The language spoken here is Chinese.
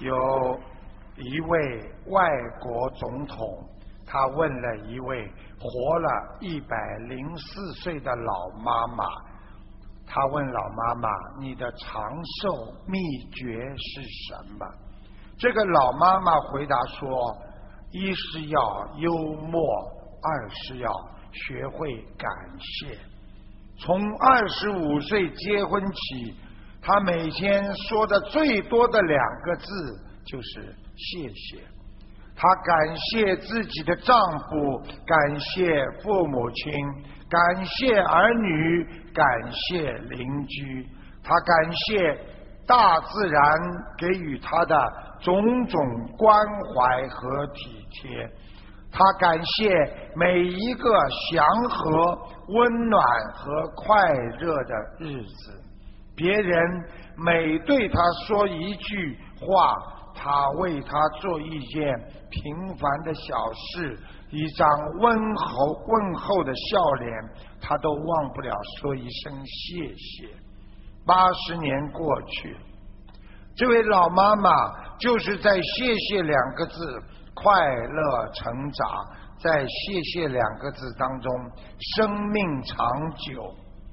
有一位外国总统，他问了一位活了104岁的老妈妈，他问老妈妈：“你的长寿秘诀是什么？”这个老妈妈回答说：“一是要幽默，二是要学会感谢。”从25岁结婚起，她每天说的最多的2个字就是谢谢。她感谢自己的丈夫，感谢父母亲，感谢儿女，感谢邻居，她感谢大自然给予她的种种关怀和体贴，她感谢每一个祥和、温暖和快乐的日子。别人每对她说一句话，她为她做一件平凡的小事，一张问候的笑脸，她都忘不了说一声谢谢。80年过去，这位老妈妈就是在谢谢2个字快乐成长，在谢谢2个字当中生命长久。